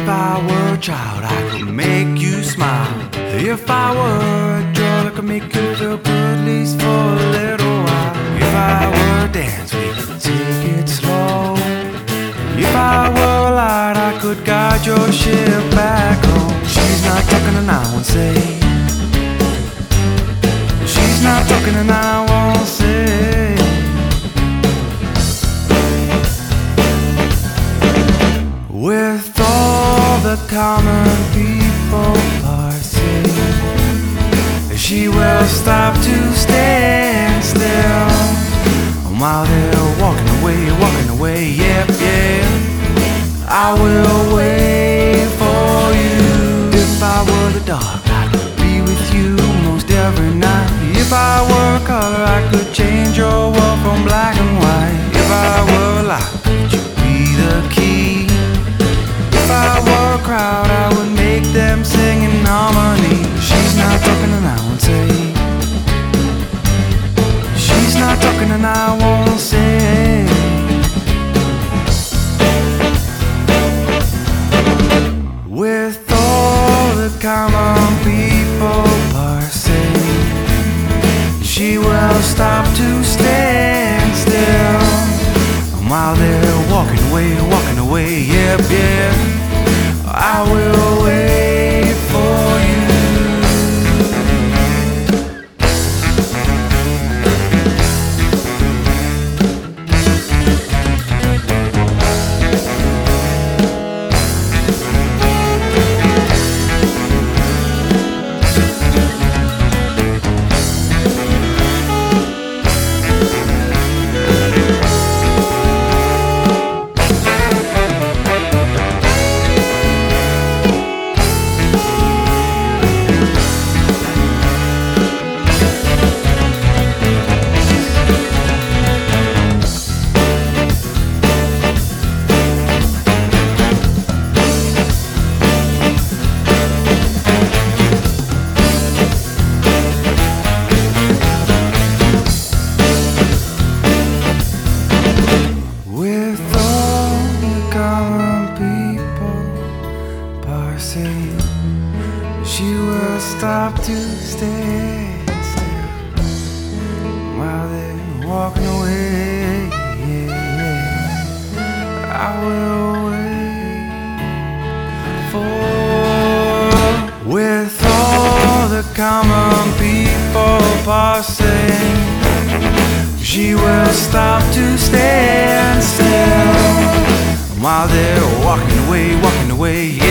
If I were a child, I could make you smile. If I were a drug, I could make you feel good, at least for a little while. If I were a dance, we could take it slow. If I were a light, I could guide your ship back home. She's not talking and I won't say. She's not talking and I won't say. With all the common people are saying, she will stop to stand still. While they're walking away, yep, yeah, I will wait for you. If I were the dark, I could be with you most every night. If I were a color, I could change your world from black and white. If I were a light, could you be the key? If I were a crowd, I would make them sing in harmony. She's not talking and I won't say. She's not talking and I won't say. With all the common people are saying, she will stop to stand still. And while they're walking away, yep, yeah, I will wait for you. She will stop to stand still while they're walking away. Yeah, yeah. I will wait for. With all the common people passing, she will stop to stand still while they're walking away.